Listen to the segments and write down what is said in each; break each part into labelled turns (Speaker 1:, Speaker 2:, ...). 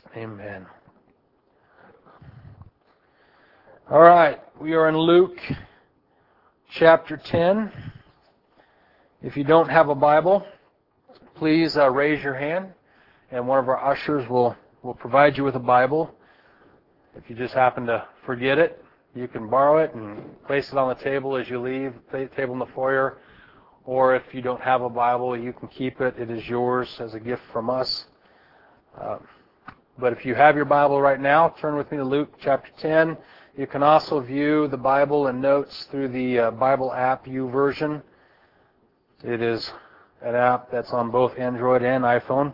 Speaker 1: Amen. All right, we are in Luke chapter 10. If you don't have a Bible, please raise your hand, and one of our ushers will provide you with a Bible. If you just happen to forget it, you can borrow it and place it on the table as you leave, the table in the foyer. Or if you don't have a Bible, you can keep it. It is yours as a gift from us. But if you have your Bible right now, turn with me to Luke chapter 10. You can also view the Bible and notes through the Bible app YouVersion. It is an app that's on both Android and iPhone.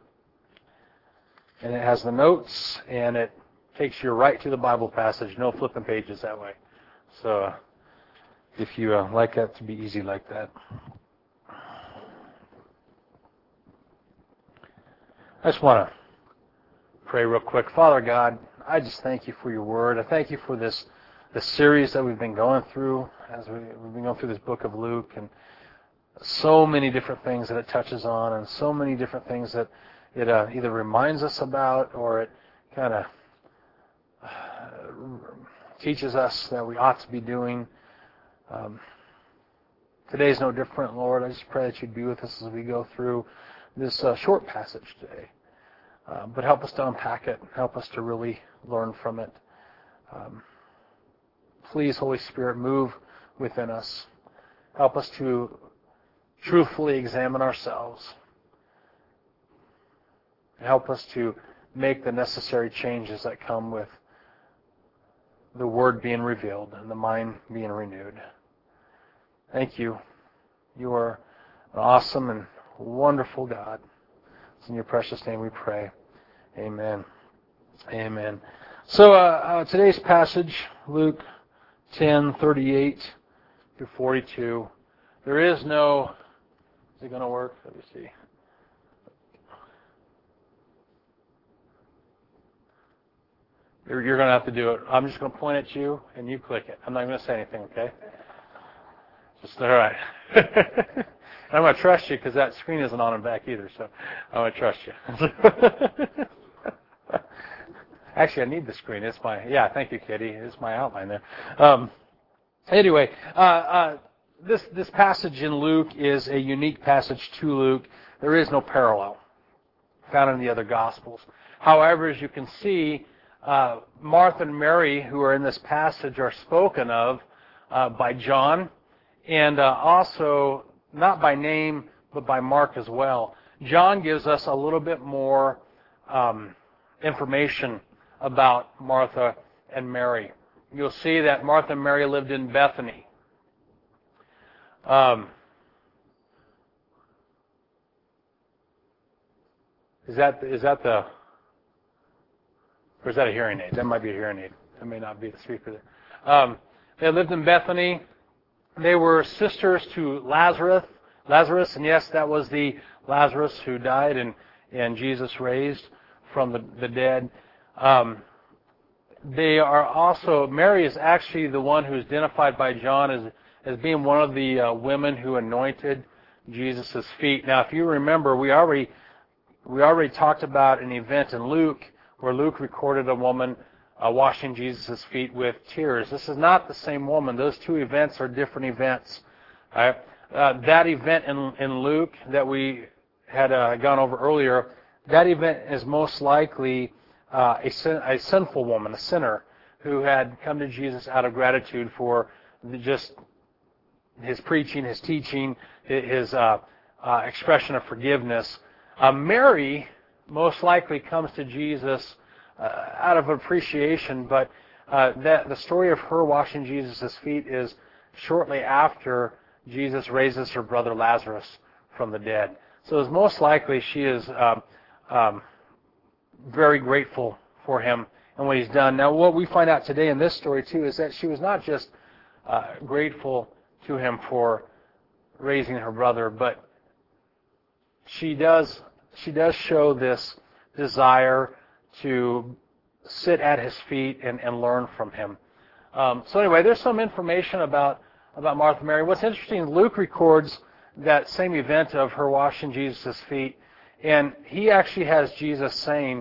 Speaker 1: And it has the notes, and it takes you right to the Bible passage. No flipping pages that way. So if you like that to be easy like that. I just want to pray real quick. Father God, I just thank you for your word. I thank you for this series that we've been going through as we've been going through this book of Luke, and so many different things that it touches on, and so many different things that it either reminds us about or it kind of teaches us that we ought to be doing. Today's no different, Lord. I just pray that you'd be with us as we go through this short passage today. But help us to unpack it. Help us to really learn from it. Please, Holy Spirit, move within us. Help us to truthfully examine ourselves. Help us to make the necessary changes that come with the Word being revealed and the mind being renewed. Thank you. You are an awesome and wonderful God. It's in your precious name we pray. Amen. Amen. So today's passage, Luke 10:38 through 42. There is no... Is it going to work? Let me see. You're going to have to do it. I'm just going to point at you, and you click it. I'm not going to say anything, okay? Just all right. I'm going to trust you because that screen isn't on and back either, so I'm going to trust you. Actually, I need the screen. It's my... Yeah, thank you, Kitty. It's my outline there. Anyway, this passage in Luke is a unique passage to Luke. There is no parallel found in the other Gospels. However, as you can see, Martha and Mary, who are in this passage, are spoken of by John, and also not by name, but by Mark as well. John gives us a little bit more information about Martha and Mary. You'll see that Martha and Mary lived in Bethany. Is that the... Or is that a hearing aid? That might be a hearing aid. That may not be the speaker there. They lived in Bethany. They were sisters to Lazarus, and yes, that was the Lazarus who died and Jesus raised from the dead. They are also... Mary is actually the one who's identified by John as being one of the women who anointed Jesus' feet. Now, if you remember, we already talked about an event in Luke where Luke recorded a woman washing Jesus' feet with tears. This is not the same woman. Those two events are different events. Right? That event in Luke that we had gone over earlier, that event is most likely a sinful woman, a sinner, who had come to Jesus out of gratitude for just his preaching, his teaching, his expression of forgiveness. Mary most likely comes to Jesus out of appreciation, but the story of her washing Jesus' feet is shortly after Jesus raises her brother Lazarus from the dead. So it's most likely she is very grateful for him and what he's done. Now, what we find out today in this story, too, is that she was not just grateful to him for raising her brother, but she does show this desire to sit at his feet and learn from him. So anyway, there's some information about Martha and Mary. What's interesting, Luke records that same event of her washing Jesus' feet, and he actually has Jesus saying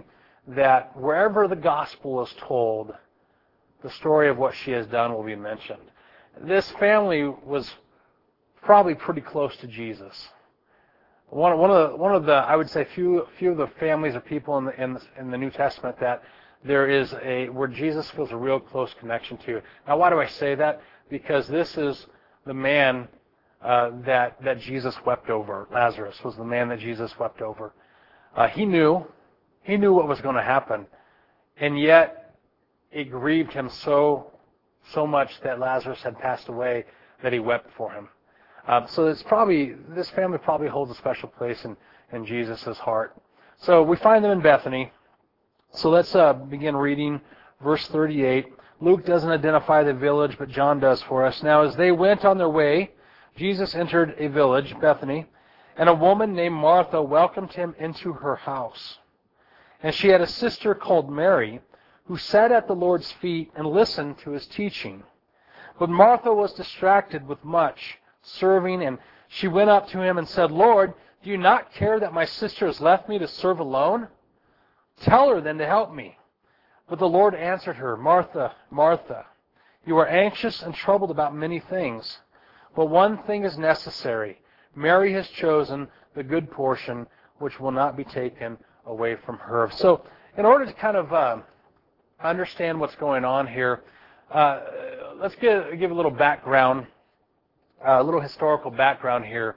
Speaker 1: that wherever the gospel is told, the story of what she has done will be mentioned. This family was probably pretty close to Jesus. One of the I would say few of the families or people in the New Testament that there is where Jesus feels a real close connection to. Now, why do I say that? Because this is the man that Jesus wept over. Lazarus was the man that Jesus wept over. He knew what was going to happen, and yet it grieved him so much that Lazarus had passed away that he wept for him. So this family probably holds a special place in Jesus' heart. So we find them in Bethany. So let's begin reading verse 38. Luke doesn't identify the village, but John does for us. Now, as they went on their way, Jesus entered a village, Bethany, and a woman named Martha welcomed him into her house. And she had a sister called Mary, who sat at the Lord's feet and listened to his teaching. But Martha was distracted with much serving, and she went up to him and said, "Lord, do you not care that my sister has left me to serve alone? Tell her then to help me." But the Lord answered her, "Martha, Martha, you are anxious and troubled about many things, but one thing is necessary. Mary has chosen the good portion, which will not be taken away from her." So, in order to kind of understand what's going on here, let's give a little background, a little historical background here.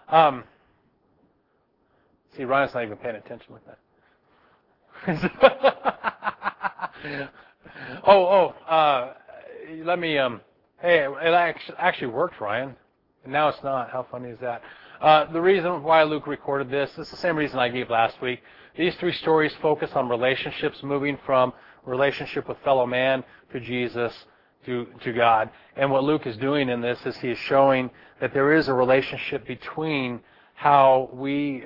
Speaker 1: See, Ryan's not even paying attention with that. Let me. Hey, it actually worked, Ryan. And now it's not. How funny is that? The reason why Luke recorded this is the same reason I gave last week. These three stories focus on relationships, moving from relationship with fellow man to Jesus to God. And what Luke is doing in this is he is showing that there is a relationship between how we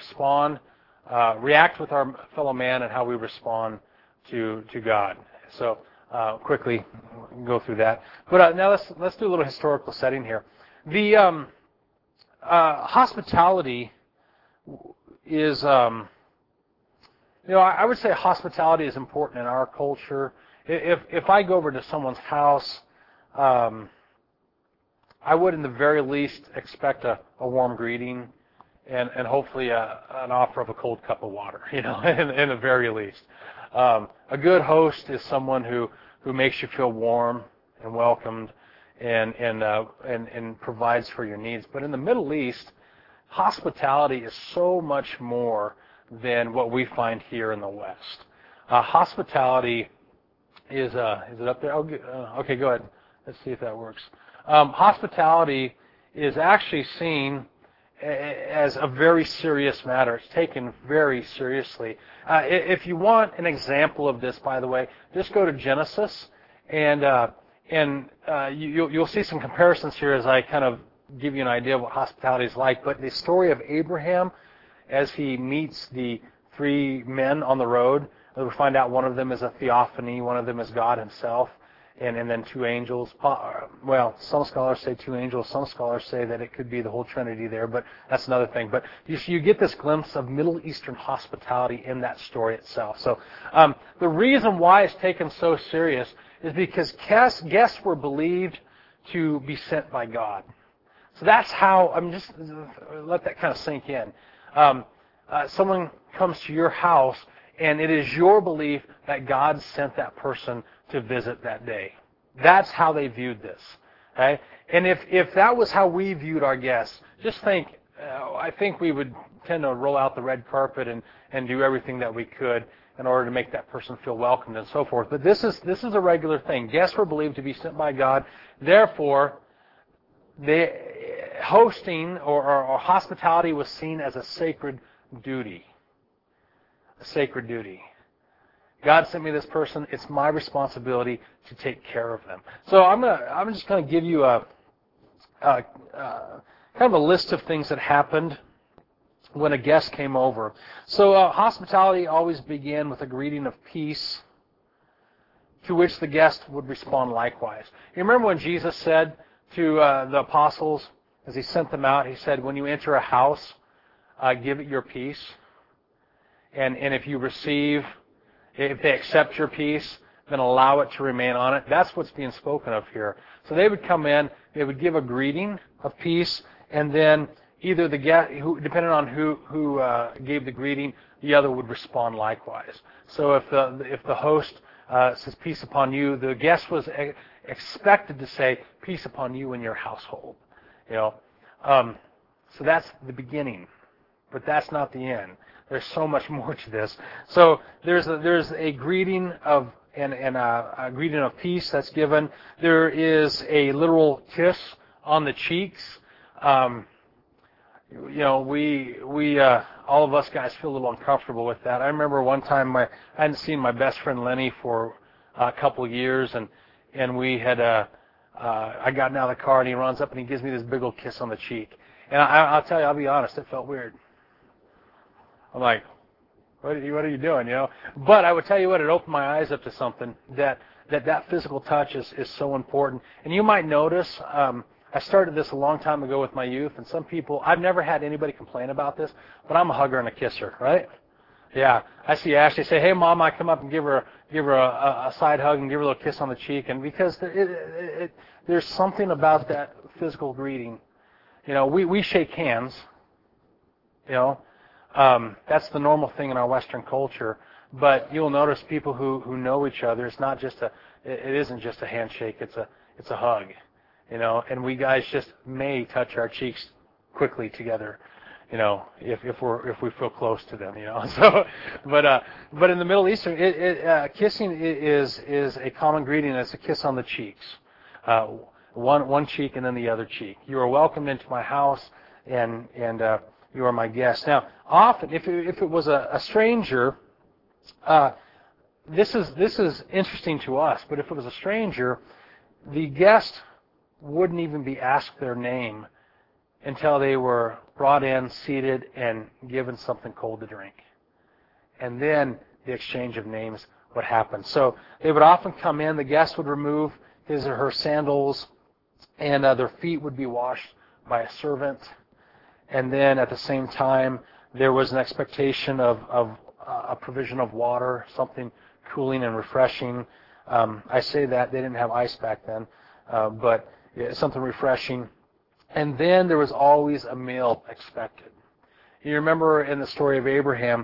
Speaker 1: react with our fellow man and how we respond to God. So quickly go through that. But now let's do a little historical setting here. The hospitality is, I would say hospitality is important in our culture. If I go over to someone's house, I would, in the very least, expect a warm greeting and hopefully an offer of a cold cup of water. In the very least, a good host is someone who makes you feel warm and welcomed and provides for your needs. But in the Middle East, hospitality is so much more than what we find here in the West. Hospitality is it up there? Okay, go ahead. Let's see if that works. Hospitality is actually seen as a very serious matter. It's taken very seriously. If you want an example of this, by the way, just go to Genesis, and you'll see some comparisons here as I kind of give you an idea of what hospitality is like. But the story of Abraham, as he meets the three men on the road, we find out one of them is a theophany, one of them is God himself, and then two angels. Well, some scholars say two angels, some scholars say that it could be the whole Trinity there, but that's another thing. But you get this glimpse of Middle Eastern hospitality in that story itself. So the reason why it's taken so serious is because guests were believed to be sent by God. So that's how, just let that kind of sink in. Someone comes to your house, and it is your belief that God sent that person to visit that day. That's how they viewed this. Okay? And if that was how we viewed our guests, just think, I think we would tend to roll out the red carpet and do everything that we could in order to make that person feel welcomed and so forth. But this is a regular thing. Guests were believed to be sent by God. Therefore, hosting or hospitality was seen as a sacred duty. A sacred duty. God sent me this person. It's my responsibility to take care of them. So I'm just going to give you a kind of a list of things that happened when a guest came over. So hospitality always began with a greeting of peace, to which the guest would respond likewise. You remember when Jesus said to the apostles, as he sent them out, he said, when you enter a house, give it your peace. And if you receive If they accept your peace, then allow it to remain on it. That's what's being spoken of here. So they would come in, they would give a greeting of peace, and then either the guest, depending on who gave the greeting, the other would respond likewise. So if the host says peace upon you, the guest was expected to say peace upon you and your household. So that's the beginning, but that's not the end. There's so much more to this. So there's a greeting of a greeting of peace that's given. There is a literal kiss on the cheeks. We all of us guys feel a little uncomfortable with that. I remember one time I hadn't seen my best friend Lenny for a couple of years, and we had I got out of the car and he runs up and he gives me this big old kiss on the cheek. And I'll tell you, I'll be honest, it felt weird. I'm like, what are you doing, But I would tell you what, it opened my eyes up to something, that physical touch is so important. And you might notice, I started this a long time ago with my youth, and some people, I've never had anybody complain about this, but I'm a hugger and a kisser, right? Yeah, I see Ashley say, hey, Mom, I come up and give her a side hug and give her a little kiss on the cheek, and because there's something about that physical greeting. We shake hands, that's the normal thing in our Western culture, but you'll notice people who know each other, it isn't just a handshake, it's a hug, and we guys just may touch our cheeks quickly together, if we feel close to them, So, but in the Middle Eastern, kissing is a common greeting. It's a kiss on the cheeks, one cheek and then the other cheek. You are welcomed into my house, and you are my guest. Now, often, if it was a stranger, this is interesting to us. But if it was a stranger, the guest wouldn't even be asked their name until they were brought in, seated, and given something cold to drink. And then the exchange of names would happen. So they would often come in, the guest would remove his or her sandals, and their feet would be washed by a servant. And then at the same time, there was an expectation of a provision of water, something cooling and refreshing. I say that, they didn't have ice back then, but something refreshing. And then there was always a meal expected. You remember in the story of Abraham,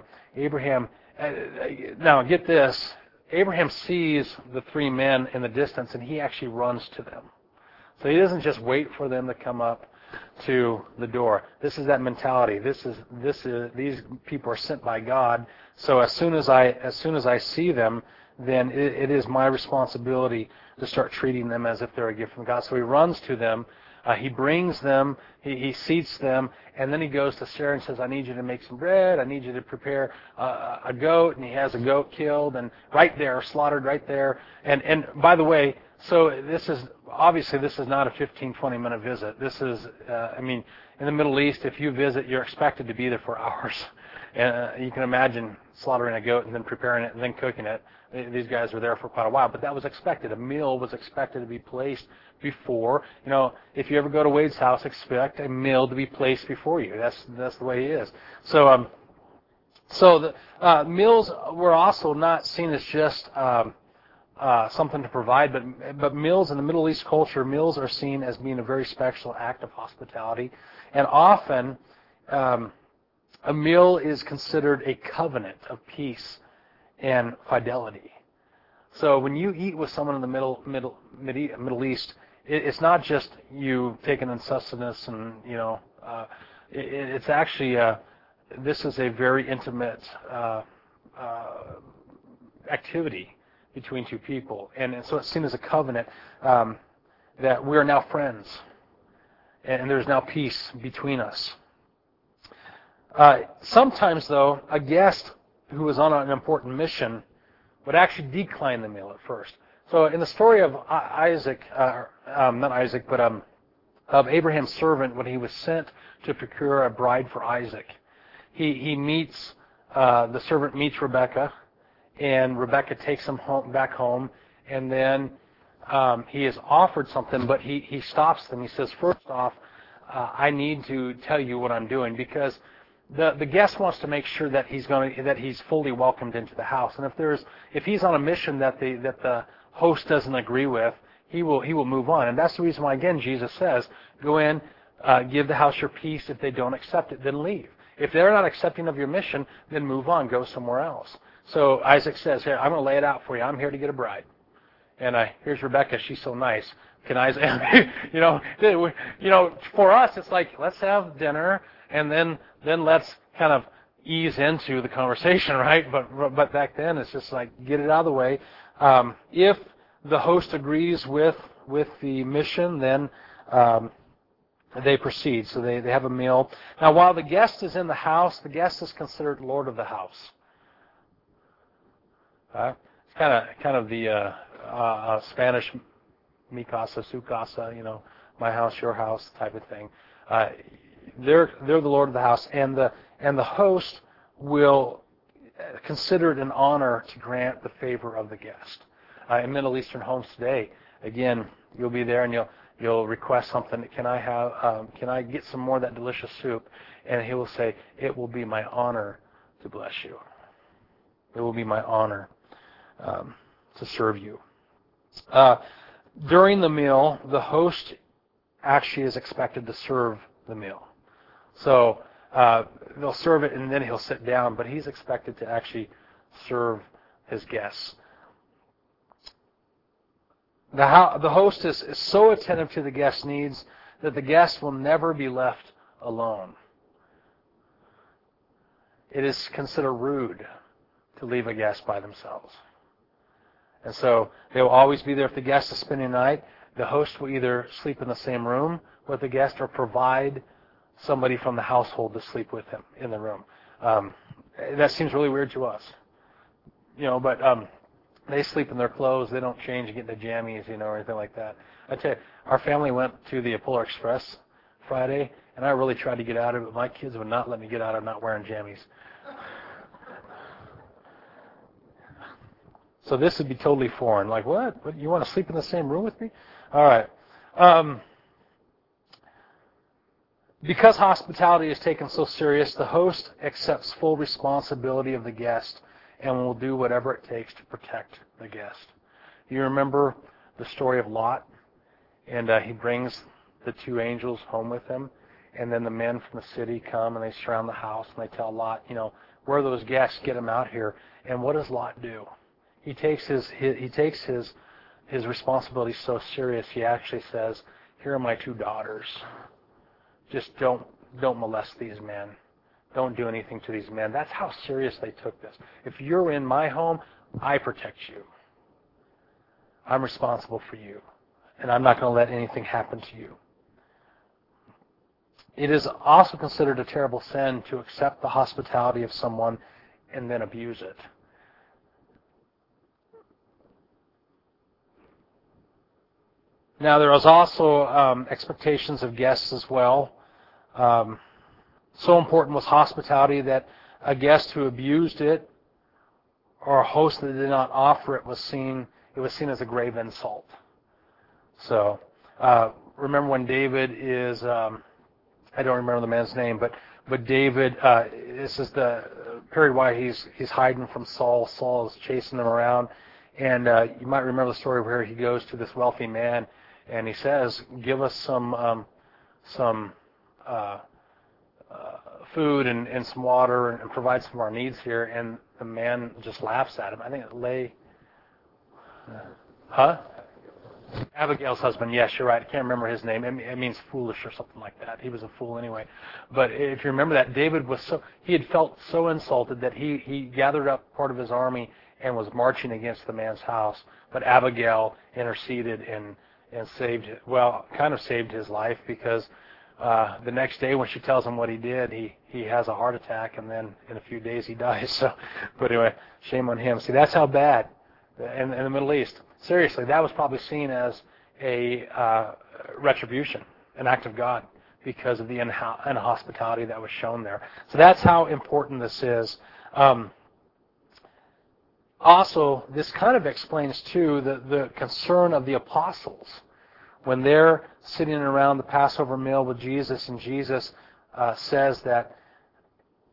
Speaker 1: now get this, Abraham sees the threse men in the distance and he actually runs to them. So he doesn't just wait for them to come up to the door. This is that mentality. These people are sent by God. So as soon as I see them, then it is my responsibility to start treating them as if they're a gift from God. So he runs to them. He brings them, he seats them, and then he goes to Sarah and says, I need you to make some bread, I need you to prepare a goat, and he has a goat killed, and right there, slaughtered right there. And by the way, so this is not a 15, 20-minute visit. This is, in the Middle East, if you visit, you're expected to be there for hours. And you can imagine slaughtering a goat and then preparing it and then cooking it. These guys were there for quite a while, but that was expected. A meal was expected to be placed before. If you ever go to Wade's house, expect a meal to be placed before you. That's the way he is. So the meals were also not seen as just something to provide, but meals in the Middle East culture, meals are seen as being a very special act of hospitality, and often a meal is considered a covenant of peace and fidelity. So when you eat with someone in the Middle East, it's not just you taking in sustenance and it's actually this is a very intimate activity between two people, and so it's seen as a covenant that we are now friends, and there's now peace between us. Sometimes, though, a guest who was on an important mission would actually decline the meal at first. So in the story of of Abraham's servant, when he was sent to procure a bride for Isaac, the servant meets Rebekah, and Rebekah takes him back home, and then he is offered something, but he stops them. He says, first off, I need to tell you what I'm doing, because the guest wants to make sure that he's fully welcomed into the house. And if he's on a mission that the host doesn't agree with, he will move on. And that's the reason why, again, Jesus says, go in, give the house your peace. If they don't accept it, then leave. If they're not accepting of your mission, then move on, go somewhere else. So Isaac says, here, I'm going to lay it out for you. I'm here to get a bride. And here's Rebecca. She's so nice. Can Isaac, for us, it's like, let's have dinner, and then let's kind of ease into the conversation, right? But back then, it's just like, get it out of the way. If the host agrees with the mission, then they proceed. So they have a meal. Now, while the guest is in the house, the guest is considered lord of the house. It's kind of the Spanish mi casa, su casa, my house, your house type of thing. They're the lord of the house, and the host will consider it an honor to grant the favor of the guest. In Middle Eastern homes today, again, you'll be there and you'll request something. Can I get some more of that delicious soup? And he will say, it will be my honor to bless you. It will be my honor to serve you. During the meal, the host actually is expected to serve the meal. So they'll serve it and then he'll sit down, but he's expected to actually serve his guests. The host is so attentive to the guest's needs that the guest will never be left alone. It is considered rude to leave a guest by themselves. And so they will always be there if the guest is spending the night. The host will either sleep in the same room with the guest or provide somebody from the household to sleep with him in the room. That seems really weird to us. But they sleep in their clothes. They don't change and get into jammies, or anything like that. I tell you, our family went to the Polar Express Friday, and I really tried to get out of it, but my kids would not let me get out of not wearing jammies. So this would be totally foreign. Like, what? You want to sleep in the same room with me? All right. Because hospitality is taken so serious, the host accepts full responsibility of the guest and will do whatever it takes to protect the guest. You remember the story of Lot? And he brings the two angels home with him. And then the men from the city come and they surround the house and they tell Lot, where are those guests? Get them out here. And what does Lot do? He takes his responsibility so serious. He actually says, "Here are my two daughters. Just don't molest these men. Don't do anything to these men." That's how serious they took this. If you're in my home, I protect you. I'm responsible for you, and I'm not going to let anything happen to you. It is also considered a terrible sin to accept the hospitality of someone and then abuse it. Now, there is also expectations of guests as well. So important was hospitality that a guest who abused it or a host that did not offer it was seen as a grave insult. So remember when David is, I don't remember the man's name, but David, this is the period why he's hiding from Saul. Saul is chasing him around, and you might remember the story where he goes to this wealthy man and he says, "Give us some food and some water and provide some of our needs here." And the man just laughs at him. I think it's Abigail's husband. Yes, you're right. I can't remember his name. It means foolish or something like that. He was a fool anyway. But if you remember that, David he had felt so insulted that he gathered up part of his army and was marching against the man's house. But Abigail interceded and saved his life, because the next day when she tells him what he did, he has a heart attack, and then in a few days he dies. So, but anyway, shame on him. See, that's how bad in the Middle East. Seriously, that was probably seen as a retribution, an act of God, because of the inhospitality that was shown there. So that's how important this is. Also, this kind of explains, too, the concern of the apostles. When they're sitting around the Passover meal with Jesus, and Jesus says that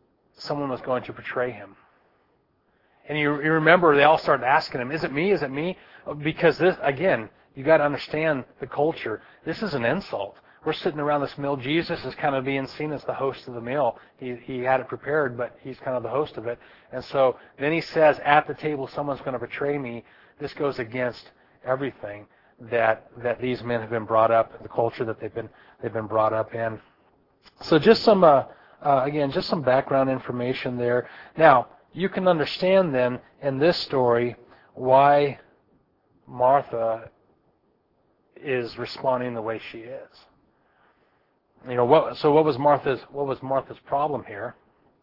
Speaker 1: someone was going to betray him. And you remember they all started asking him, is it me? Is it me? Because this, again, you got to understand the culture. This is an insult. We're sitting around this meal. Jesus is kind of being seen as the host of the meal. He had it prepared, but he's kind of the host of it. And so then he says, at the table, someone's going to betray me. This goes against everything that these men have been brought up, the culture that they've been brought up in. So just some just some background information there. Now you can understand then in this story why Martha is responding the way she is. You know what? So what was Martha's problem here?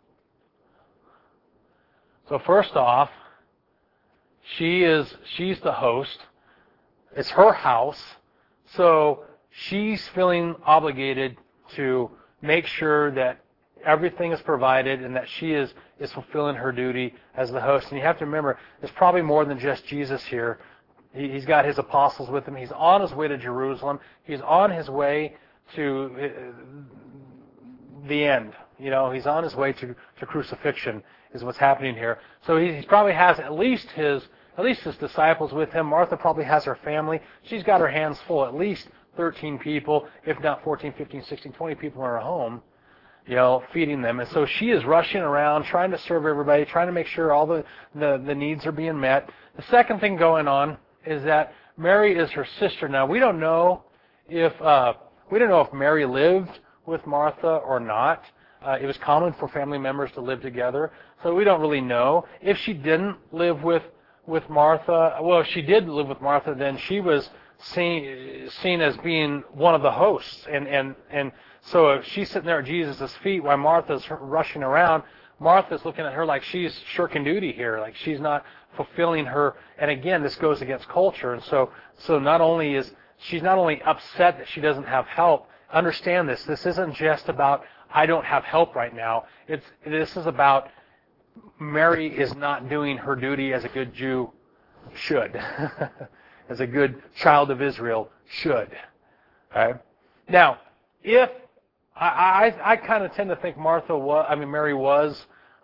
Speaker 1: So first off, she's the host. It's her house, so she's feeling obligated to make sure that everything is provided and that she is fulfilling her duty as the host. And you have to remember, there's probably more than just Jesus here. He's got his apostles with him. He's on his way to Jerusalem. He's on his way to the end. You know, he's on his way to crucifixion is what's happening here. So he probably has at least his disciples with him. Martha probably has her family. She's got her hands full, at least 13 people, if not 14, 15, 16, 20 people in her home, you know, feeding them. And so she is rushing around, trying to serve everybody, trying to make sure all the needs are being met. The second thing going on is that Mary is her sister. Now, we don't know if Mary lived with Martha or not. It was common for family members to live together, so we don't really know. If she didn't live with Martha, well, if she did live with Martha, then she was seen as being one of the hosts. And so if she's sitting there at Jesus' feet while Martha's rushing around, Martha's looking at her like she's shirking duty here, like she's not fulfilling her. And again, this goes against culture. And so she's not only upset that she doesn't have help. Understand this. This isn't just about, I don't have help right now. This is about Mary is not doing her duty as a good Jew should, as a good child of Israel should. Okay? Now, if I kind of tend to think Mary was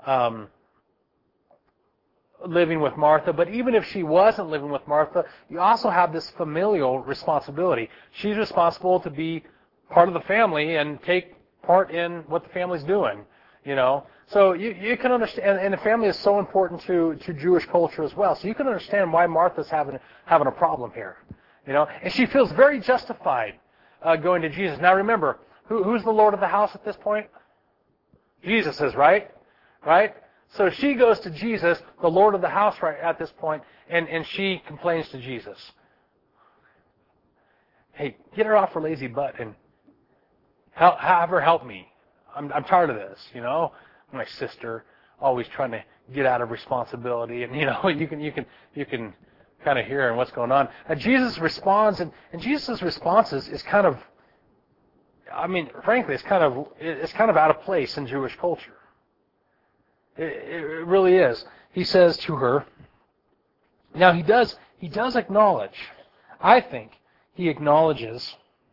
Speaker 1: living with Martha, but even if she wasn't living with Martha, you also have this familial responsibility. She's responsible to be part of the family and take part in what the family's doing, you know. So you can understand, and the family is so important to Jewish culture as well. So you can understand why Martha's having a problem here, you know. And she feels very justified going to Jesus. Now remember, who's the Lord of the house at this point? Jesus is, right? Right? So she goes to Jesus, the Lord of the house, right at this point, and she complains to Jesus. Hey, get her off her lazy butt and have her help me. I'm tired of this, you know. My sister always trying to get out of responsibility, and you know you can kind of hear what's going on. And Jesus responds, and Jesus' response is kind of, I mean, frankly, it's kind of out of place in Jewish culture. It really is. He says to her, now he does acknowledge, I think he acknowledges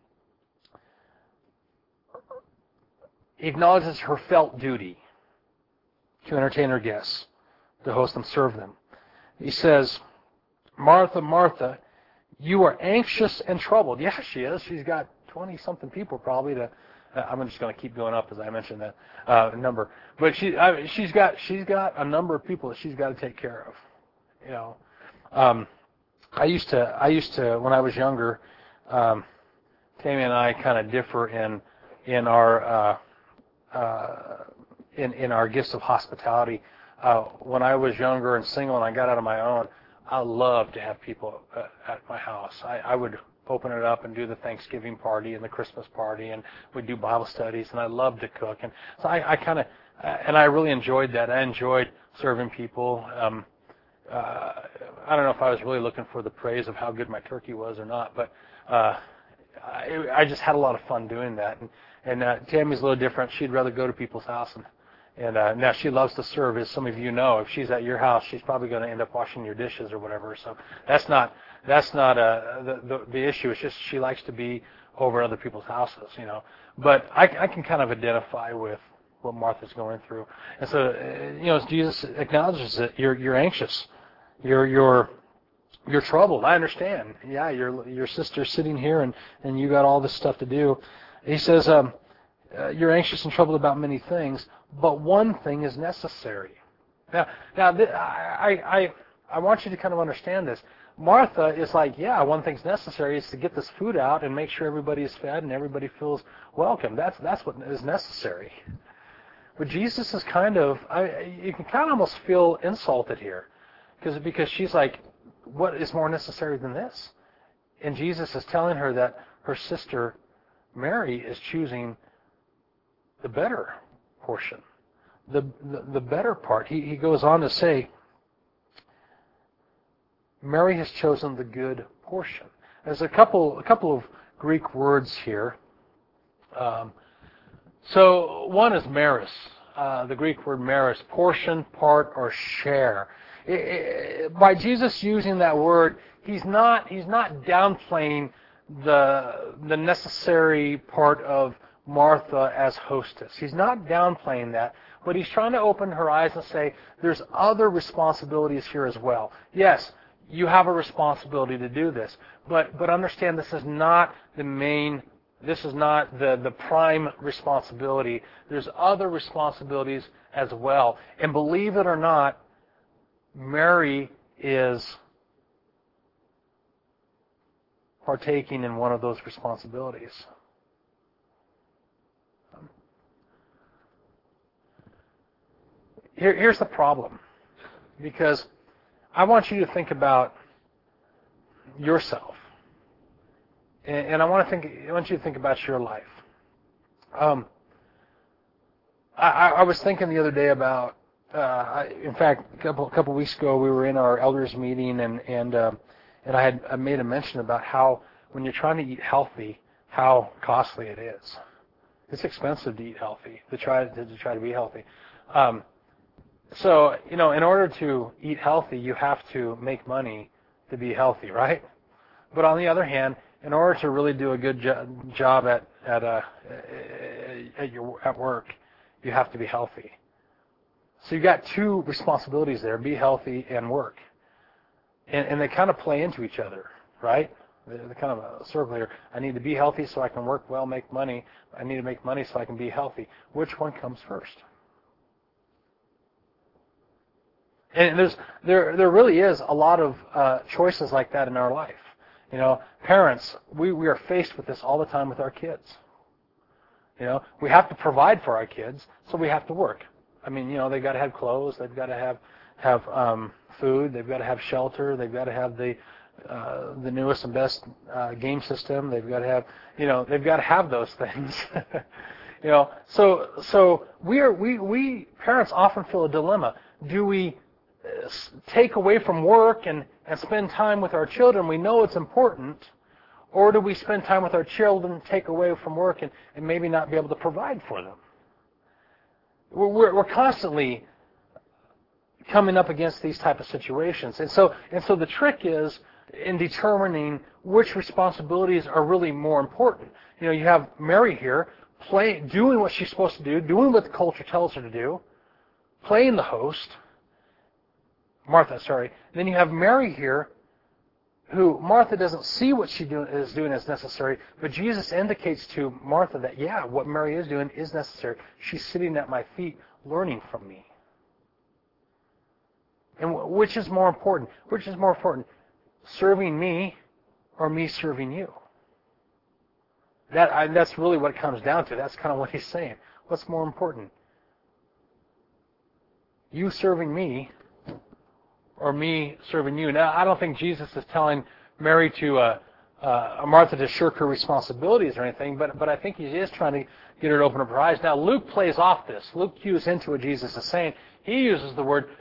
Speaker 1: her felt duty to entertain her guests, to host them, serve them. He says, Martha, Martha, you are anxious and troubled. Yeah, she is. She's got 20-something people probably to. I'm just going to keep going up as I mentioned that number. But she's got a number of people that she's got to take care of. You know, I used to when I was younger. Tammy and I kind of differ in our gifts of hospitality. When I was younger and single and I got out on my own, I loved to have people at my house. I would open it up and do the Thanksgiving party and the Christmas party, and we'd do Bible studies, and I loved to cook. And so I really enjoyed that. I enjoyed serving people. I don't know if I was really looking for the praise of how good my turkey was or not, but I just had a lot of fun doing that. And Tammy's a little different. She'd rather go to people's house, and now she loves to serve. As some of you know, if she's at your house, she's probably going to end up washing your dishes or whatever. So that's not the issue. It's just she likes to be over at other people's houses, you know. But I can kind of identify with what Martha's going through. And so, Jesus acknowledges that you're anxious, you're troubled. I understand. Yeah, your sister's sitting here, and you got all this stuff to do. He says, you're anxious and troubled about many things, but one thing is necessary. Now, I want you to kind of understand this. Martha is like, yeah, one thing's necessary is to get this food out and make sure everybody is fed and everybody feels welcome. That's what is necessary. But Jesus is kind of, you can kind of almost feel insulted here, because she's like, what is more necessary than this? And Jesus is telling her that her sister Mary is choosing the better portion, the better part. He goes on to say, Mary has chosen the good portion. There's a couple of Greek words here. So one is meris, the Greek word meris, portion, part, or share. By Jesus using that word, he's not downplaying the necessary part of Martha as hostess. He's not downplaying that, but he's trying to open her eyes and say, there's other responsibilities here as well. Yes, you have a responsibility to do this, but understand this is not the main, this is not the prime responsibility. There's other responsibilities as well. And believe it or not, Mary is partaking in one of those responsibilities. Here's the problem, because I want you to think about yourself, and I want you to think about your life. I was thinking the other day about, in fact, a couple weeks ago we were in our elders meeting, and I made a mention about how when you're trying to eat healthy, how costly it is. It's expensive to eat healthy, to try to be healthy. So, in order to eat healthy, you have to make money to be healthy, right? But on the other hand, in order to really do a good job at work, you have to be healthy. So you've got two responsibilities there: be healthy and work, and they kind of play into each other, right? They're kind of a circle here. I need to be healthy so I can work well, make money. I need to make money so I can be healthy. Which one comes first? And there really is a lot of choices like that in our life. Parents, we are faced with this all the time with our kids. We have to provide for our kids, so we have to work. I mean, they've got to have clothes, they've got to have food, they've got to have shelter, they've got to have the newest and best game system. They've got to have, they've got to have those things. So we parents often feel a dilemma. Do we take away from work and spend time with our children? We know it's important. Or do we spend time with our children, take away from work, and maybe not be able to provide for them? We're constantly coming up against these type of situations. And so the trick is in determining which responsibilities are really more important. You have Mary here doing what she's supposed to do, doing what the culture tells her to do, playing the host. Martha, sorry. Then you have Mary here, who Martha doesn't see what she is doing as necessary, but Jesus indicates to Martha that, yeah, what Mary is doing is necessary. She's sitting at my feet learning from me. And which is more important? Which is more important? Serving me or me serving you? That's really what it comes down to. That's kind of what he's saying. What's more important? You serving me or me serving you? Now, I don't think Jesus is telling Mary to Martha to shirk her responsibilities or anything, but I think he is trying to get her to open up her eyes. Now, Luke plays off this. Luke cues into what Jesus is saying. He uses the word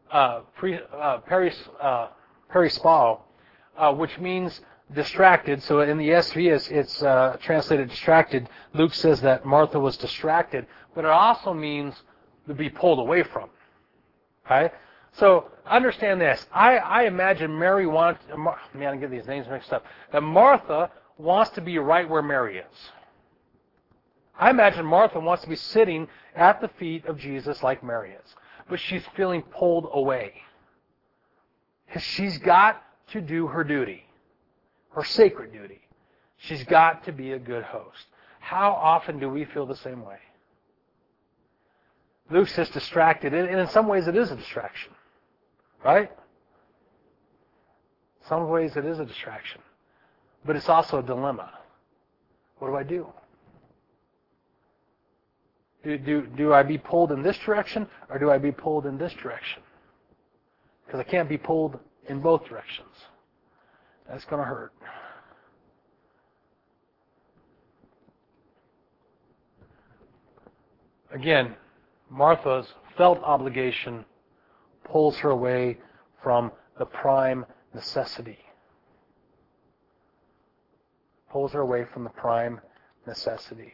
Speaker 1: perispao, which means distracted. So in the ESV, it's translated distracted. Luke says that Martha was distracted, but it also means to be pulled away from. Okay? So understand this. I imagine Mary wants, man, I get these names mixed up, that Martha wants to be right where Mary is. I imagine Martha wants to be sitting at the feet of Jesus like Mary is. But she's feeling pulled away. She's got to do her duty, her sacred duty. She's got to be a good host. How often do we feel the same way? Luke's just distracted, and in some ways it is a distraction, right? In some ways it is a distraction, but it's also a dilemma. What do I do? Do I be pulled in this direction, or do I be pulled in this direction? Because I can't be pulled in both directions. That's going to hurt. Again, Martha's felt obligation pulls her away from the prime necessity. Pulls her away from the prime necessity.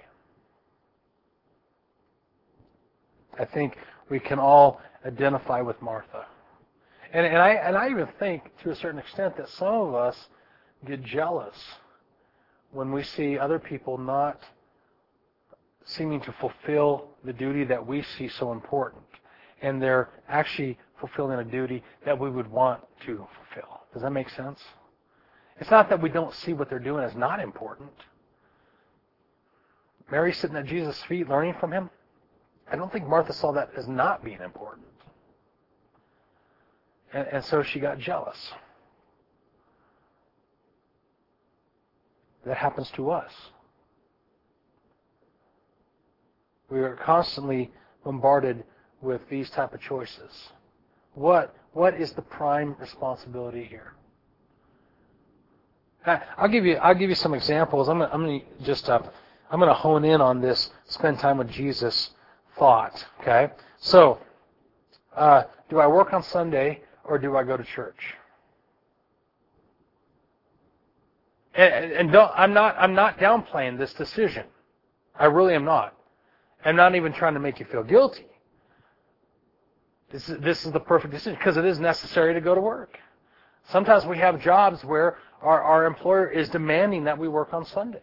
Speaker 1: I think we can all identify with Martha. And I even think, to a certain extent, that some of us get jealous when we see other people not seeming to fulfill the duty that we see so important. And they're actually fulfilling a duty that we would want to fulfill. Does that make sense? It's not that we don't see what they're doing as not important. Mary sitting at Jesus' feet learning from him, I don't think Martha saw that as not being important. And so she got jealous. That happens to us. We are constantly bombarded with these type of choices. What is the prime responsibility here? I'll give you some examples. I'm going to hone in on this spend time with Jesus thought. Okay, so do I work on Sunday or do I go to church? And I'm not downplaying this decision. I really am not. I'm not even trying to make you feel guilty. This is the perfect decision because it is necessary to go to work. Sometimes we have jobs where our employer is demanding that we work on Sunday.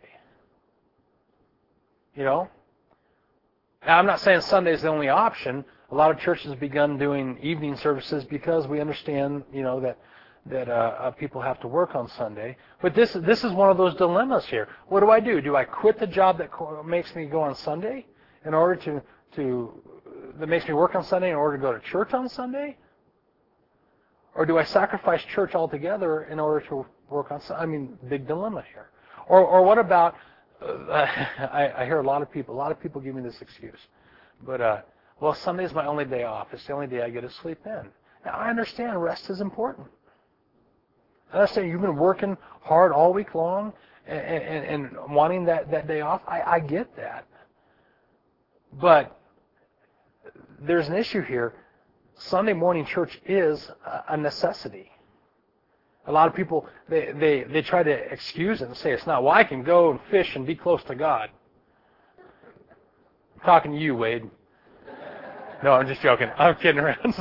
Speaker 1: You know? Now, I'm not saying Sunday is the only option. A lot of churches have begun doing evening services because we understand, that people have to work on Sunday. But this is one of those dilemmas here. What do? Do I quit the job that makes me go on Sunday in order that makes me work on Sunday in order to go to church on Sunday? Or do I sacrifice church altogether in order to work on Sunday? I mean, big dilemma here. Or what about? I hear a lot of people give me this excuse, but Sunday is my only day off. It's the only day I get to sleep in. Now I understand rest is important. I understand you've been working hard all week long and wanting that day off. I get that, but there's an issue here. Sunday morning church is a necessity. A lot of people, they try to excuse it and say it's not. Well, I can go and fish and be close to God. I'm talking to you, Wade. No, I'm just joking. I'm kidding around.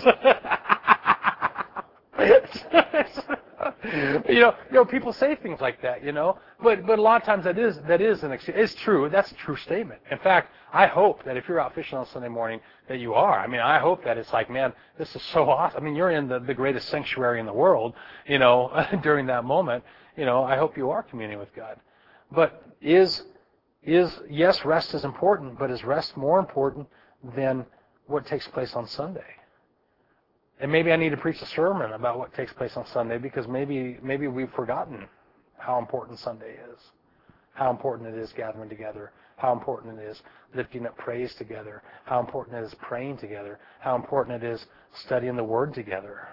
Speaker 1: People say things like that, But a lot of times that is an excuse. It's true. That's a true statement. In fact, I hope that if you're out fishing on Sunday morning, that you are. I mean, I hope that it's like, man, this is so awesome. I mean, you're in the greatest sanctuary in the world, during that moment. I hope you are communing with God. But yes, rest is important, but is rest more important than what takes place on Sunday? And maybe I need to preach a sermon about what takes place on Sunday because maybe we've forgotten how important Sunday is, how important it is gathering together, how important it is lifting up praise together, how important it is praying together, how important it is studying the Word together.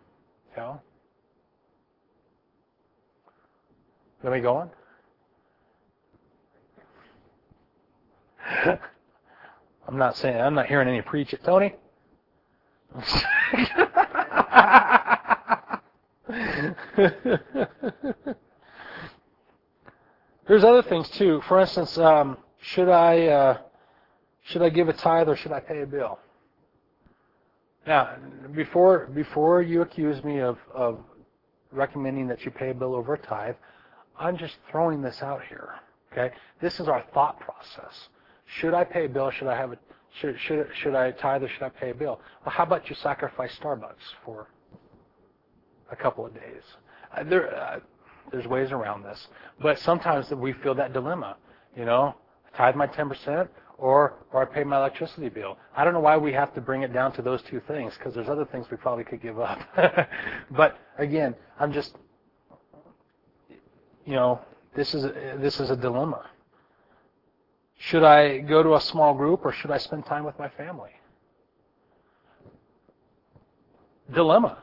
Speaker 1: Let me go on. I'm not hearing any preach it, Tony. There's other things too. For instance, should I give a tithe or should I pay a bill? Now, before you accuse me of recommending that you pay a bill over a tithe, I'm just throwing this out here. Okay, this is our thought process. Should I pay a bill? Should Should I tithe or should I pay a bill? Well, how about you sacrifice Starbucks for a couple of days? There's ways around this, but sometimes we feel that dilemma. Tithe my 10% or I pay my electricity bill. I don't know why we have to bring it down to those two things, because there's other things we probably could give up. But again, I'm just, this is a dilemma. Should I go to a small group or should I spend time with my family? Dilemma,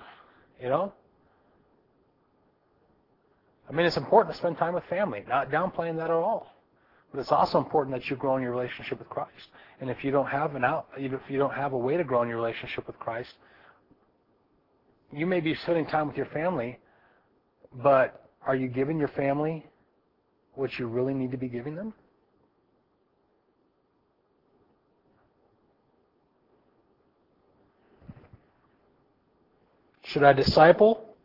Speaker 1: I mean, it's important to spend time with family, not downplaying that at all. But it's also important that you grow in your relationship with Christ. And if you don't have a way to grow in your relationship with Christ, you may be spending time with your family, but are you giving your family what you really need to be giving them? Should I disciple?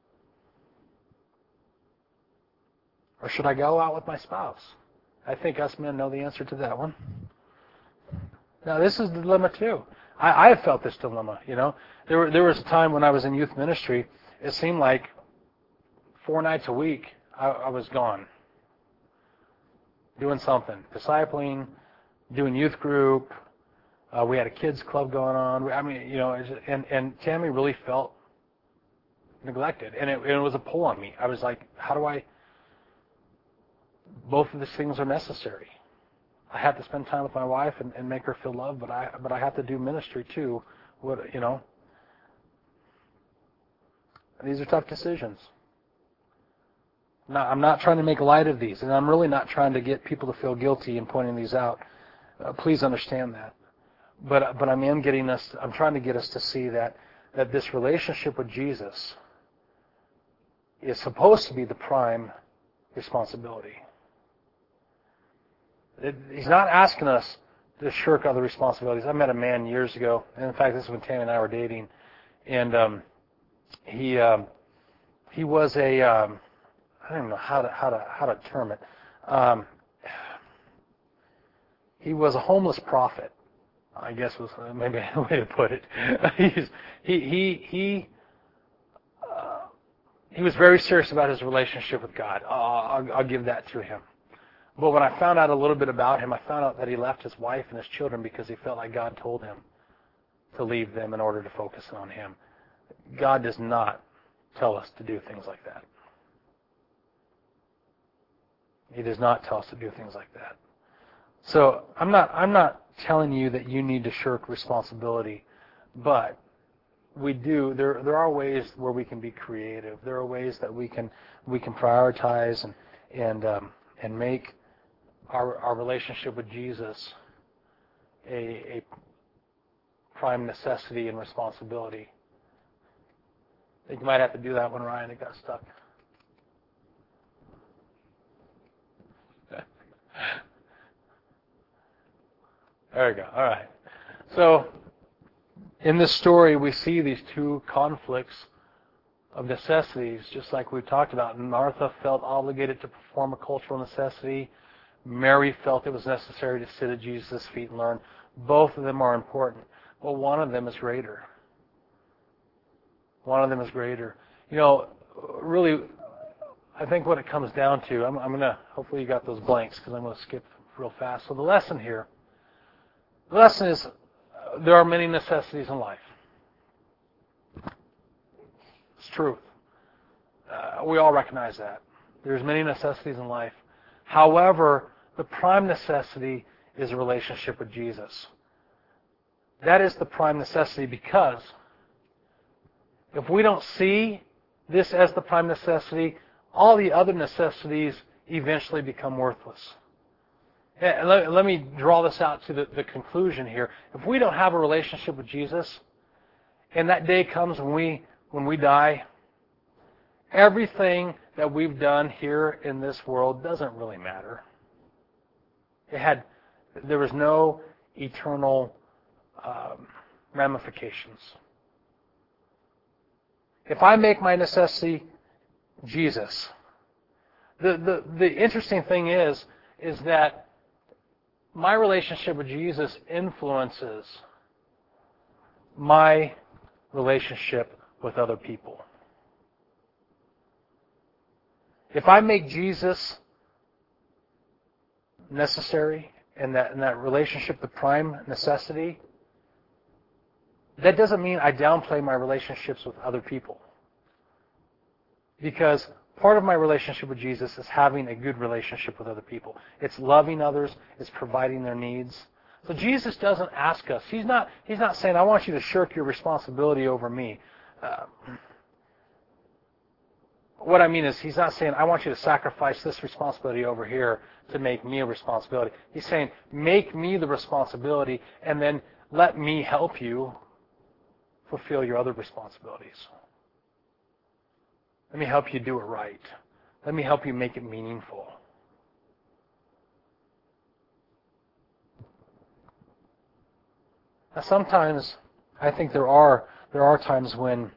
Speaker 1: Or should I go out with my spouse? I think us men know the answer to that one. Now, this is the dilemma too. I have felt this dilemma, There was a time when I was in youth ministry, it seemed like 4 nights a week I was gone. Doing something. Discipling, doing youth group. We had a kids club going on. I mean, and Tammy really felt neglected. And it was a pull on me. I was like, how do I... Both of these things are necessary. I have to spend time with my wife and make her feel loved, but I have to do ministry too. These are tough decisions. I'm not trying to make light of these, and I'm really not trying to get people to feel guilty in pointing these out. Please understand that. But I'm trying to get us to see that this relationship with Jesus is supposed to be the prime responsibility. He's not asking us to shirk other responsibilities. I met a man years ago, and in fact, this is when Tammy and I were dating, and he was a I don't even know how to term it. He was a homeless prophet, I guess was maybe a way to put it. He was very serious about his relationship with God. I'll give that to him. But when I found out a little bit about him, I found out that he left his wife and his children because he felt like God told him to leave them in order to focus on him. God does not tell us to do things like that. He does not tell us to do things like that. So I'm not telling you that you need to shirk responsibility, but we do. There are ways where we can be creative. There are ways that we can prioritize and make our relationship with Jesus a prime necessity and responsibility. I think you might have to do that one, Ryan. It got stuck. There we go. All right. So, in this story, we see these two conflicts of necessities, just like we've talked about. Martha felt obligated to perform a cultural necessity. Mary felt it was necessary to sit at Jesus' feet and learn. Both of them are important, but one of them is greater. One of them is greater. Really, I think what it comes down to, I'm going to, hopefully you got those blanks because I'm going to skip real fast. So the lesson is there are many necessities in life. It's truth. We all recognize that. There's many necessities in life. However, the prime necessity is a relationship with Jesus. That is the prime necessity because if we don't see this as the prime necessity, all the other necessities eventually become worthless. Let me draw this out to the conclusion here. If we don't have a relationship with Jesus, and that day comes when we die, everything that we've done here in this world doesn't really matter. There was no eternal ramifications. If I make my necessity Jesus, the interesting thing is that my relationship with Jesus influences my relationship with other people. If I make Jesus necessary and that relationship the prime necessity, that doesn't mean I downplay my relationships with other people. Because part of my relationship with Jesus is having a good relationship with other people. It's loving others. It's providing their needs. So Jesus doesn't ask us. He's not saying, I want you to shirk your responsibility over me. What I mean is, He's not saying, I want you to sacrifice this responsibility over here to make me a responsibility. He's saying, make me the responsibility and then let me help you fulfill your other responsibilities. Let me help you do it right. Let me help you make it meaningful. Now, sometimes I think there are times when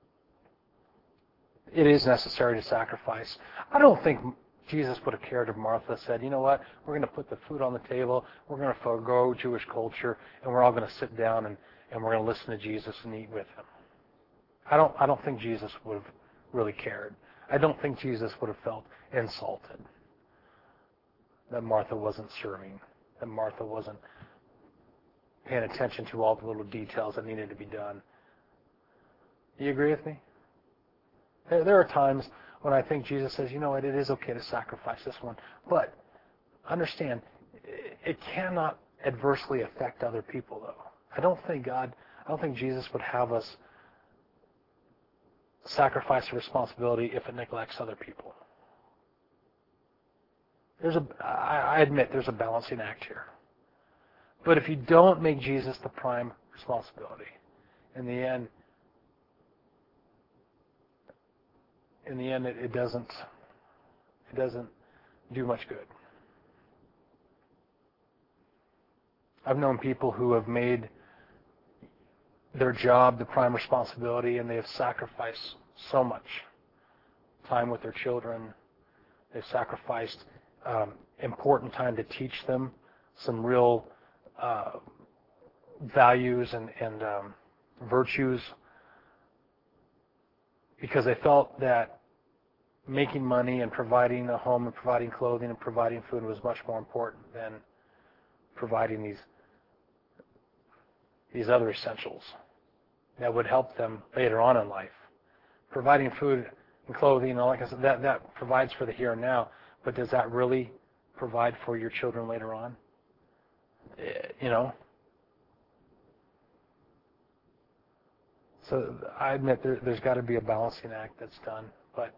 Speaker 1: it is necessary to sacrifice. I don't think Jesus would have cared if Martha said, you know what, we're going to put the food on the table, we're going to forego Jewish culture, and we're all going to sit down and we're going to listen to Jesus and eat with Him. I don't think Jesus would have really cared. I don't think Jesus would have felt insulted that Martha wasn't serving, that Martha wasn't paying attention to all the little details that needed to be done. Do you agree with me? There are times when I think Jesus says, you know what, it is okay to sacrifice this one. But understand, it cannot adversely affect other people, though. I don't think Jesus would have us sacrifice a responsibility if it neglects other people. I admit there's a balancing act here. But if you don't make Jesus the prime responsibility, in the end it doesn't do much good. I've known people who have made their job the prime responsibility, and they have sacrificed so much time with their children. They've sacrificed important time to teach them some real values and virtues, because they felt that making money and providing a home and providing clothing and providing food was much more important than providing these other essentials that would help them later on in life. Providing food and clothing, and like I said, that provides for the here and now, but does that really provide for your children later on? You know? So I admit there's got to be a balancing act that's done. But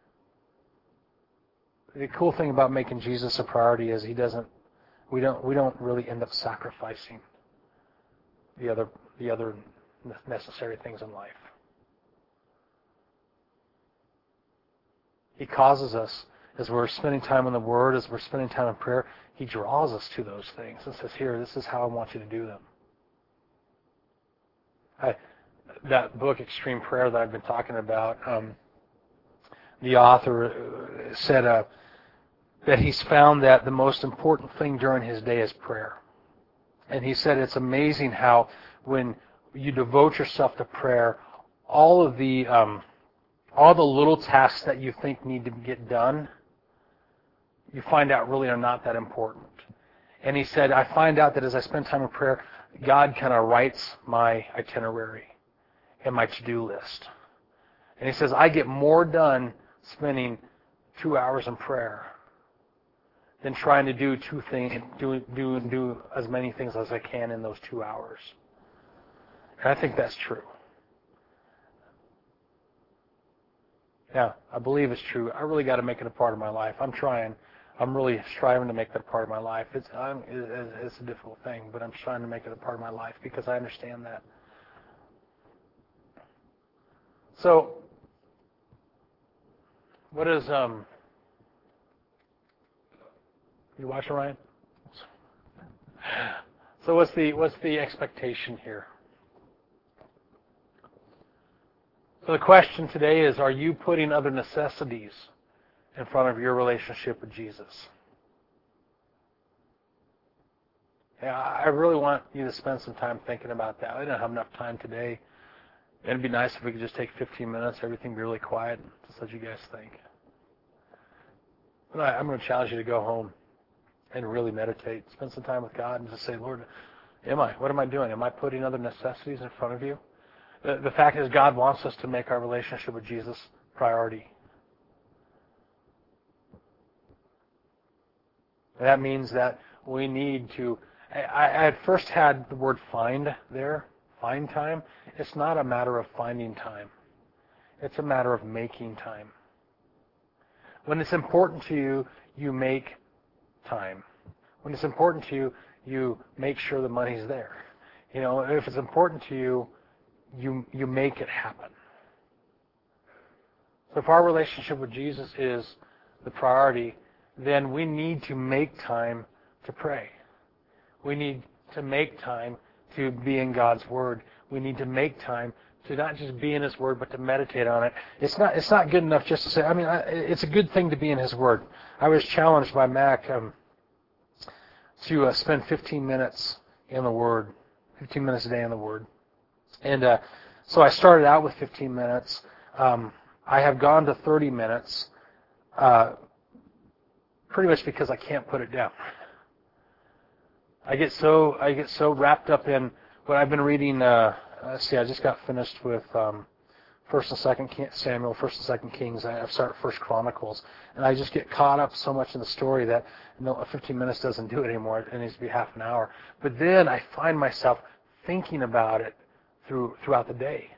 Speaker 1: the cool thing about making Jesus a priority is we don't really end up sacrificing the other necessary things in life. He causes us, as we're spending time in the Word, as we're spending time in prayer, He draws us to those things and says, here, this is how I want you to do them. That book, Extreme Prayer, that I've been talking about, the author said that he's found that the most important thing during his day is prayer. And he said it's amazing how when you devote yourself to prayer, all the little tasks that you think need to get done, you find out really are not that important. And he said, I find out that as I spend time in prayer, God kind of writes my itinerary and my to-do list. And he says, I get more done spending 2 hours in prayer than trying to do two things, do as many things as I can in those 2 hours. And I think that's true. Yeah, I believe it's true. I really got to make it a part of my life. I'm trying. I'm really striving to make that a part of my life. It's a difficult thing, but I'm trying to make it a part of my life because I understand that. So, what is you watching, Ryan? So what's the expectation here? So the question today is, are you putting other necessities in front of your relationship with Jesus? Yeah, I really want you to spend some time thinking about that. I don't have enough time today. It'd be nice if we could just take 15 minutes, everything be really quiet, just let you guys think. But I'm going to challenge you to go home and really meditate. Spend some time with God and just say, Lord, what am I doing? Am I putting other necessities in front of you? The fact is, God wants us to make our relationship with Jesus priority. That means that we need to... I at first had the word find there, find time. It's not a matter of finding time. It's a matter of making time. When it's important to you, you make time. When it's important to you, you make sure the money's there. If it's important to you, you make it happen. So if our relationship with Jesus is the priority, then we need to make time to pray. We need to make time to be in God's Word. We need to make time to not just be in His Word, but to meditate on it. It's not good enough just to say, it's a good thing to be in His Word. I was challenged by Mac to spend 15 minutes in the Word, 15 minutes a day in the Word. And so I started out with 15 minutes. I have gone to 30 minutes, pretty much because I can't put it down. I get so wrapped up in what I've been reading. I just got finished with First and Second Samuel, First and Second Kings. I've started First Chronicles, and I just get caught up so much in the story that 15 minutes doesn't do it anymore. It needs to be half an hour. But then I find myself thinking about it throughout the day.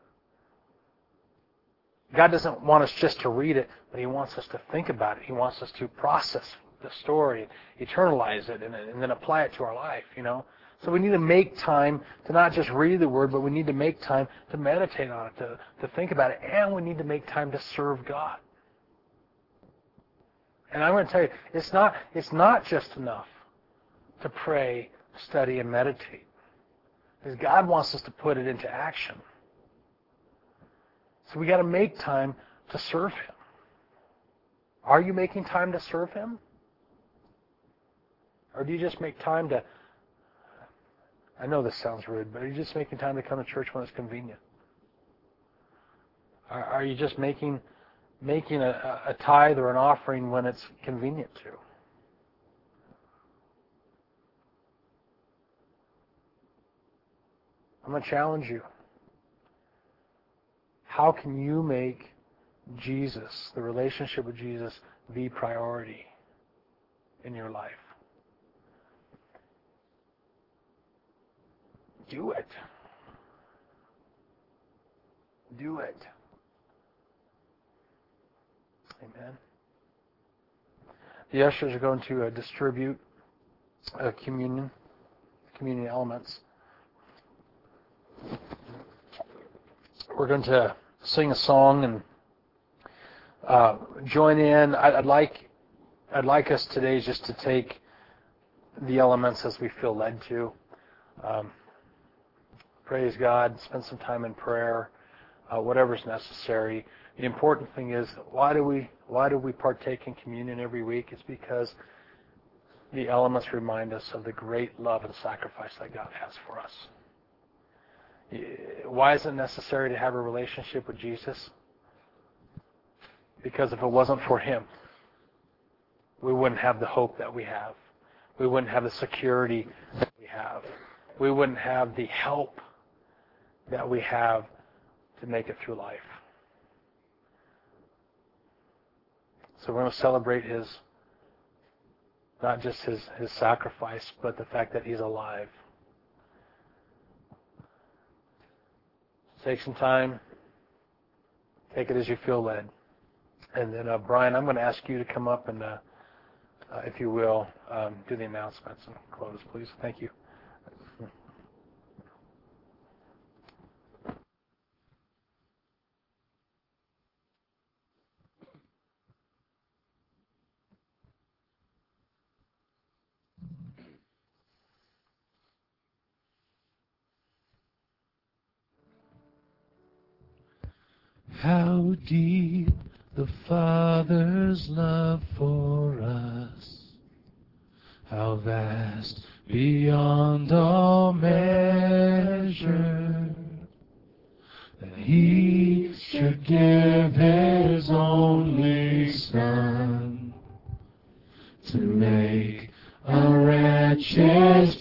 Speaker 1: God doesn't want us just to read it, but He wants us to think about it. He wants us to process the story, eternalize it, and then apply it to our life, So we need to make time to not just read the Word, but we need to make time to meditate on it, to think about it, and we need to make time to serve God. And I'm going to tell you, it's not just enough to pray, study, and meditate. Because God wants us to put it into action. So we got to make time to serve Him. Are you making time to serve Him? Or do you just make time to... I know this sounds rude, but are you just making time to come to church when it's convenient? Are you just making a tithe or an offering when it's convenient to? I'm going to challenge you. How can you make Jesus, the relationship with Jesus, the priority in your life? Do it. Do it. Amen. The ushers are going to distribute communion elements. We're going to sing a song and join in. I'd like us today just to take the elements as we feel led to. Praise God, spend some time in prayer, whatever's necessary. The important thing is, why do we partake in communion every week? It's because the elements remind us of the great love and sacrifice that God has for us. Why is it necessary to have a relationship with Jesus? Because if it wasn't for Him, we wouldn't have the hope that we have. We wouldn't have the security that we have. We wouldn't have the help that we have to make it through life. So we're going to celebrate not just his sacrifice, but the fact that He's alive. Take some time. Take it as you feel led. And then, Brian, I'm going to ask you to come up and, if you will, do the announcements and close, please. Thank you.
Speaker 2: How deep the Father's love for us, how vast beyond all measure, that He should give His only Son to make a wretched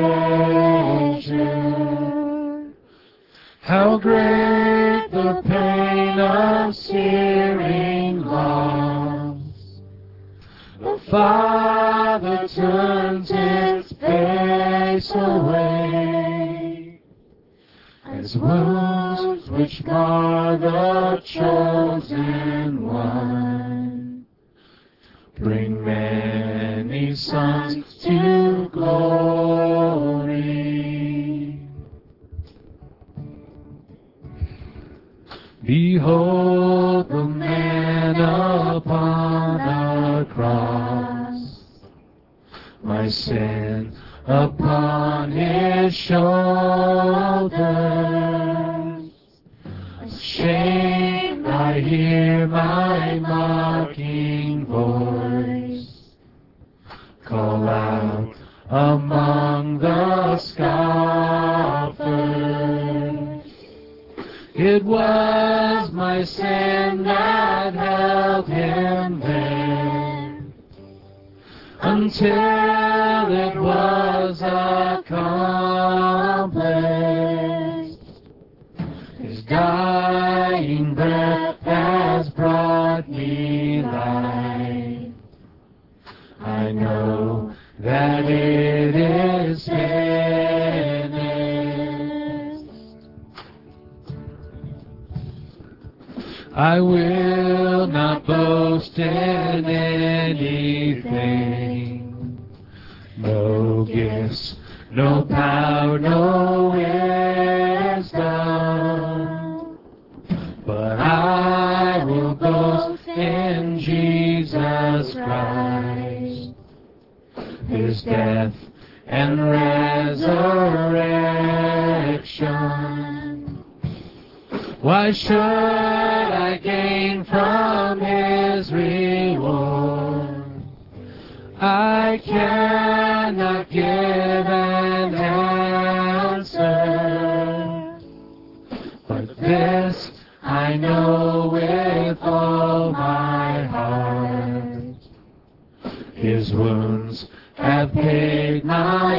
Speaker 2: treasure. How great the pain of searing loss! The Father turns His face away, as wounds which mar the chosen one bring many sons to glory. Behold the man upon the cross, my sin upon His shoulders. Ashamed I hear my mocking voice call out among the scoffers. It was my sin that held Him there until it was accomplished. His dying breath has brought me life. I know that it is finished. I will not boast in anything, no gifts, no power, no wisdom, but I will boast in Jesus Christ, His death and resurrection. Why should I gain from His reward? I cannot give an answer, but this I know with all my heart: His wounds have paid my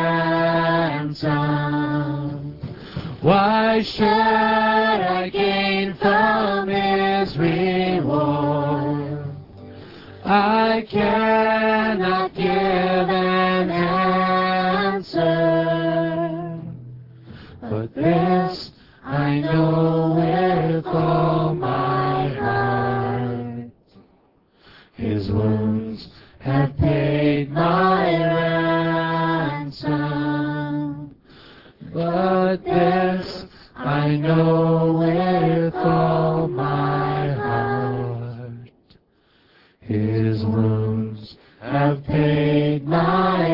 Speaker 2: ransom. Why should I gain from His reward? I cannot give an answer, but this I know with all my heart: His wounds have paid my ransom. But this I know with all my heart: His wounds have paid my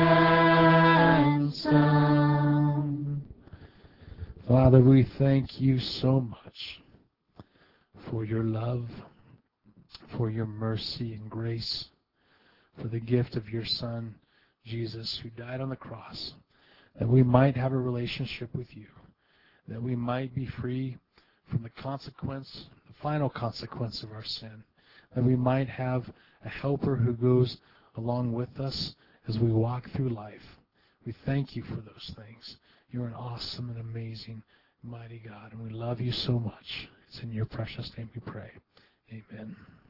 Speaker 2: ransom. Father, we thank You so much for Your love, for Your mercy and grace, for the gift of Your Son, Jesus, who died on the cross, that we might have a relationship with You, that we might be free from the consequence, the final consequence of our sin, that we might have a helper who goes along with us as we walk through life. We thank You for those things. You're an awesome and amazing, mighty God, and we love You so much. It's in Your precious name we pray. Amen.